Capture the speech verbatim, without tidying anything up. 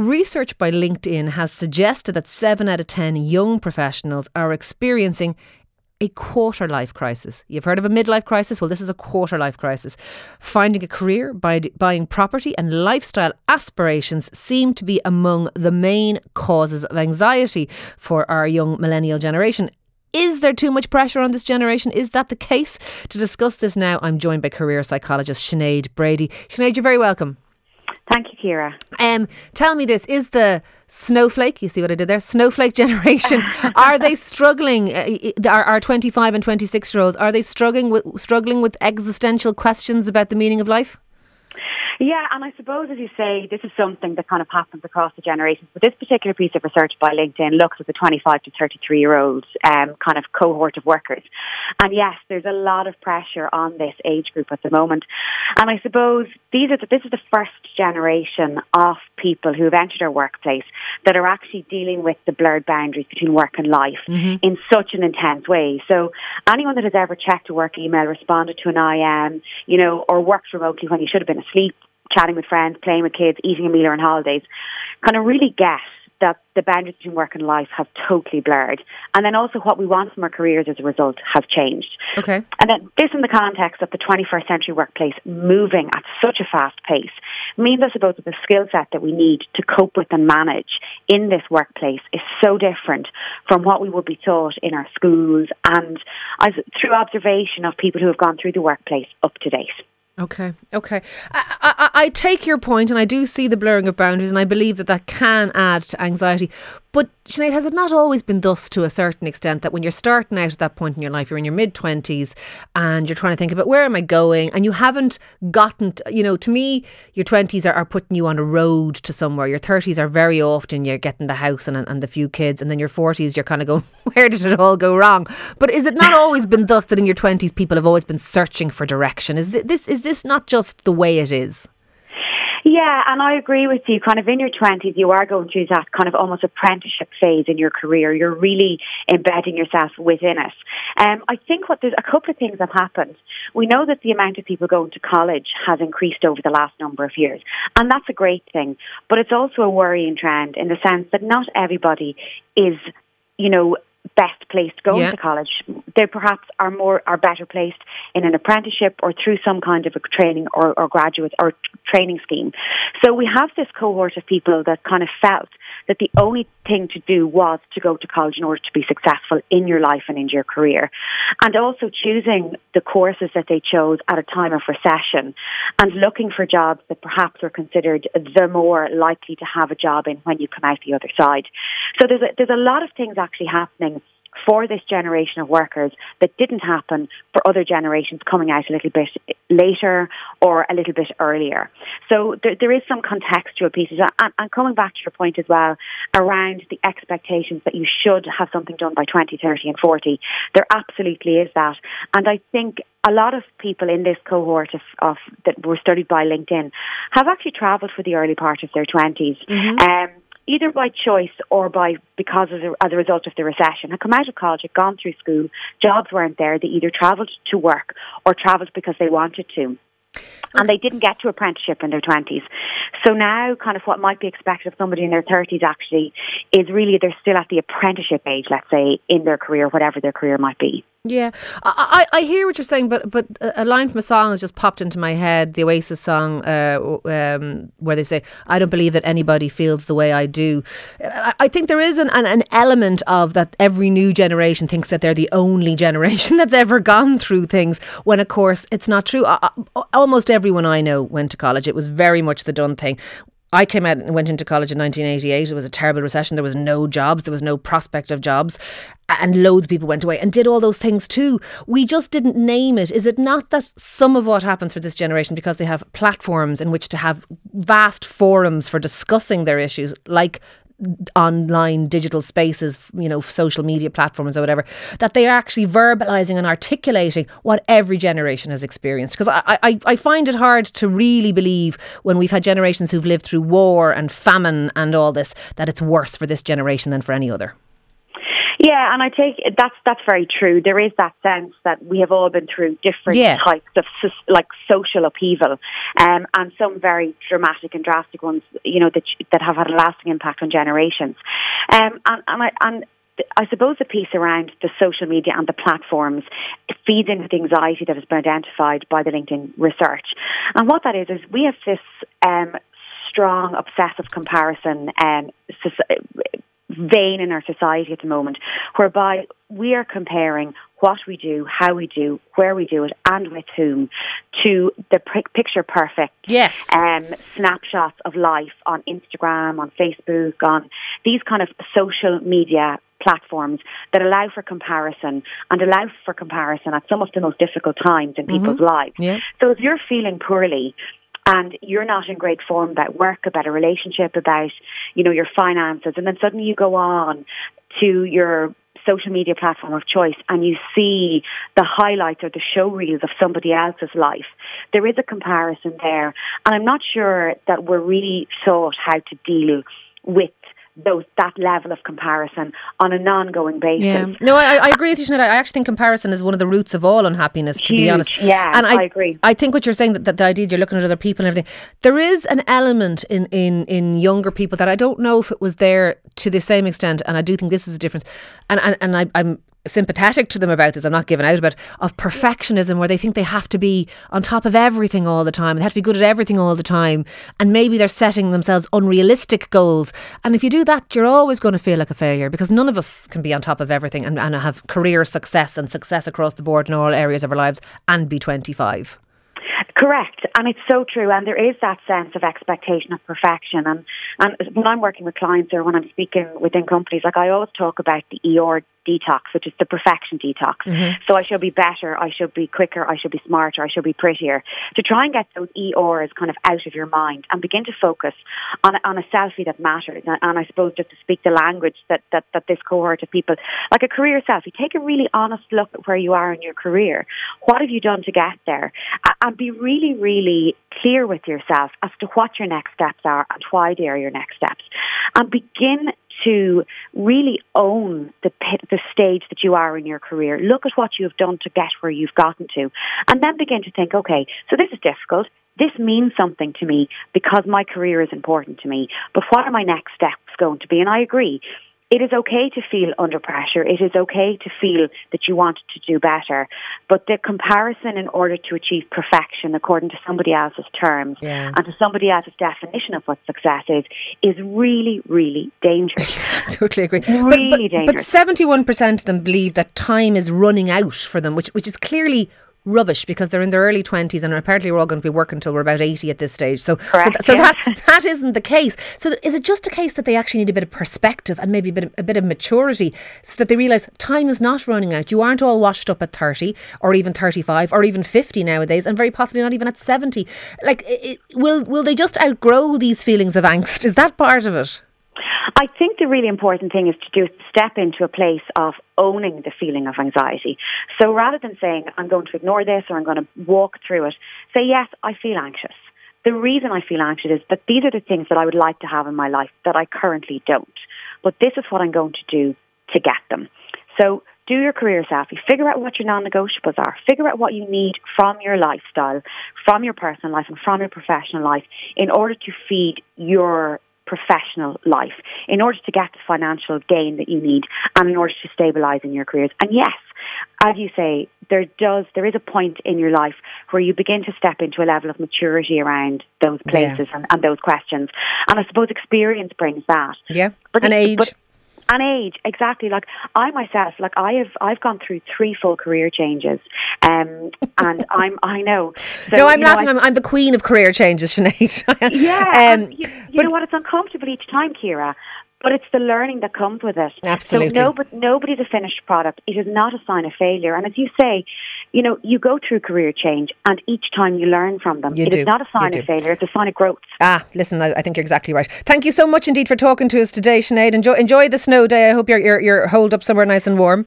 research by LinkedIn has suggested that seven out of ten young professionals are experiencing a quarter life crisis. You've heard of a midlife crisis? Well, this is a quarter life crisis. Finding a career, buy, buying property and lifestyle aspirations seem to be among the main causes of anxiety for our young millennial generation. Is there too much pressure on this generation? Is that the case? To discuss this now, I'm joined by career psychologist Sinead Brady. Sinead, you're very welcome. Thank you, Ciara. Um, tell me this, is the snowflake, you see what I did there, snowflake generation, are they struggling, uh, our, our twenty-five and twenty-six year olds, are they struggling with, struggling with existential questions about the meaning of life? Yeah, and I suppose, as you say, this is something that kind of happens across the generations. But this particular piece of research by LinkedIn looks at the twenty-five to thirty-three year olds um, kind of cohort of workers. And yes, there's a lot of pressure on this age group at the moment. And I suppose these are the, this is the first generation of people who have entered our workplace that are actually dealing with the blurred boundaries between work and life mm-hmm. in such an intense way. So anyone that has ever checked a work email, responded to an I M, you know, or worked remotely when you should have been asleep, chatting with friends, playing with kids, eating a meal or on holidays, kind of really get that the boundaries between work and life have totally blurred. And then also what we want from our careers as a result has changed. Okay. And then this in the context of the twenty-first century workplace moving at such a fast pace means, I suppose, that the skill set that we need to cope with and manage in this workplace is so different from what we would be taught in our schools and as through observation of people who have gone through the workplace up to date. Okay, okay. I, I, I take your point and I do see the blurring of boundaries and I believe that that can add to anxiety. But Sinead, has it not always been thus to a certain extent that when you're starting out at that point in your life, you're in your mid-twenties and you're trying to think about where am I going and you haven't gotten, to, you know, to me, your twenties are, are putting you on a road to somewhere. Your thirties are very often you're getting the house and, and the few kids, and then your forties you're kind of going, where did it all go wrong? But is it not always been thus that in your twenties people have always been searching for direction? Is this, is this not just the way it is? Yeah, and I agree with you. Kind of in your twenties, you are going through that kind of almost apprenticeship phase in your career. You're really embedding yourself within it. Um, I think what there's a couple of things have happened. We know that the amount of people going to college has increased over the last number of years, and that's a great thing. But it's also a worrying trend in the sense that not everybody is, you know, best placed going yeah. to college. They perhaps are more are better placed in an apprenticeship or through some kind of a training or, or graduate or training scheme. So we have this cohort of people that kind of felt that the only thing to do was to go to college in order to be successful in your life and in your career. And also choosing the courses that they chose at a time of recession and looking for jobs that perhaps are considered the more likely to have a job in when you come out the other side. So there's a, there's a lot of things actually happening for this generation of workers that didn't happen for other generations coming out a little bit later or a little bit earlier. So there, there is some contextual pieces. And, and coming back to your point as well around the expectations that you should have something done by twenty, thirty and forty, there absolutely is that. And I think a lot of people in this cohort of, of that were studied by LinkedIn have actually travelled for the early part of their twenties. Mm-hmm. Um, either by choice or by because of the, as a result of the recession, had come out of college, had gone through school, jobs weren't there, they either travelled to work or travelled because they wanted to. And they didn't get to apprenticeship in their twenties. So now kind of what might be expected of somebody in their thirties actually is really they're still at the apprenticeship age, let's say, in their career, whatever their career might be. Yeah, I, I hear what you're saying, but but a line from a song has just popped into my head, the Oasis song, uh, um, where they say, I don't believe that anybody feels the way I do. I, I think there is an, an, an element of that every new generation thinks that they're the only generation that's ever gone through things, when of course it's not true. I, I, almost everyone I know went to college. It was very much the done thing. I came out and went into college in nineteen eighty-eight. It was a terrible recession. There was no jobs. There was no prospect of jobs. And loads of people went away and did all those things too. We just didn't name it. Is it not that some of what happens for this generation, because they have platforms in which to have vast forums for discussing their issues, like online digital spaces, you know, social media platforms or whatever, that they are actually verbalising and articulating what every generation has experienced? Because I, I, I find it hard to really believe, when we've had generations who've lived through war and famine and all this, that it's worse for this generation than for any other. Yeah, and I take that's that's very true. There is that sense that we have all been through different yeah. types of like social upheaval, um, and some very dramatic and drastic ones, you know, that that have had a lasting impact on generations. Um, and and I and. I suppose the piece around the social media and the platforms feeds into the anxiety that has been identified by the LinkedIn research. And what that is, is we have this um, strong obsessive comparison um, vein in our society at the moment, whereby we are comparing what we do, how we do, where we do it, and with whom, to the p- picture perfect yes. um, snapshots of life on Instagram, on Facebook, on these kind of social media platforms that allow for comparison and allow for comparison at some of the most difficult times in people's mm-hmm. lives. Yeah. So if you're feeling poorly and you're not in great form about work, about a relationship, about, you know, your finances, and then suddenly you go on to your social media platform of choice and you see the highlights or the show reels of somebody else's life, there is a comparison there. And I'm not sure that we're really taught how to deal with those that level of comparison on an ongoing basis. Yeah. No, I, I agree with you, Sinead. I actually think comparison is one of the roots of all unhappiness, to Huge. be honest. Yeah, and I, I agree. I think what you're saying, that, that the idea you're looking at other people and everything, there is an element in, in, in younger people that I don't know if it was there to the same extent, and I do think this is a difference. And, and, and I, I'm sympathetic to them about this, I'm not giving out about, of perfectionism, where they think they have to be on top of everything all the time, they have to be good at everything all the time, and maybe they're setting themselves unrealistic goals. And if you do that, you're always going to feel like a failure, because none of us can be on top of everything and, and have career success and success across the board in all areas of our lives and be twenty-five. Correct, and it's so true, and there is that sense of expectation of perfection. And, and when I'm working with clients or when I'm speaking within companies, like I always talk about the E R detox, which is the perfection detox. Mm-hmm. So I should be better, I should be quicker, I should be smarter, I should be prettier, to try and get those E Rs kind of out of your mind and begin to focus on, on a selfie that matters. And, and I suppose just to speak the language that, that, that this cohort of people, like a career selfie, take a really honest look at where you are in your career. What have you done to get there? And be really, really clear with yourself as to what your next steps are and why they are your next steps. And begin to really own the the stage that you are in your career. Look at what you've done to get where you've gotten to. And then begin to think, okay, so this is difficult. This means something to me because my career is important to me. But what are my next steps going to be? And I agree. It is okay to feel under pressure. It is okay to feel that you want to do better. But the comparison in order to achieve perfection according to somebody else's terms yeah. and to somebody else's definition of what success is, is really, really dangerous. I totally agree. Really but, but, dangerous. But seventy-one percent of them believe that time is running out for them, which which is clearly rubbish, because they're in their early twenties and apparently we're all going to be working until we're about eighty at this stage. So, Correct, so, th- so yeah. that that isn't the case. So is it just a case that they actually need a bit of perspective and maybe a bit of, a bit of maturity, so that they realise time is not running out? You aren't all washed up at thirty or even thirty-five or even fifty nowadays, and very possibly not even at seventy. Like, it, will will they just outgrow these feelings of angst? Is that part of it? I think the really important thing is to do step into a place of owning the feeling of anxiety. So rather than saying, I'm going to ignore this or I'm going to walk through it, say, yes, I feel anxious. The reason I feel anxious is that these are the things that I would like to have in my life that I currently don't. But this is what I'm going to do to get them. So do your career selfie. Figure out what your non-negotiables are. Figure out what you need from your lifestyle, from your personal life and from your professional life in order to feed your professional life, in order to get the financial gain that you need and in order to stabilise in your careers. And yes, as you say, there does there is a point in your life where you begin to step into a level of maturity around those places yeah. and, and those questions. And I suppose experience brings that. Yeah, but and it, age. But, And age, exactly. Like I myself, like I have, I've gone through three full career changes, um, and I'm, I know. So, no, I'm laughing. Know, I, I'm, I'm the queen of career changes, Sinead. yeah, um, you, you know what? It's uncomfortable each time, Ciara. But it's the learning that comes with it. Absolutely. So nobody, nobody's a finished product. It is not a sign of failure. And as you say, you know, you go through career change and each time you learn from them. You it do. is not a sign you of do. failure. It's a sign of growth. Ah, listen, I, I think you're exactly right. Thank you so much indeed for talking to us today, Sinead. Enjoy, enjoy the snow day. I hope you're, you're, you're holed up somewhere nice and warm.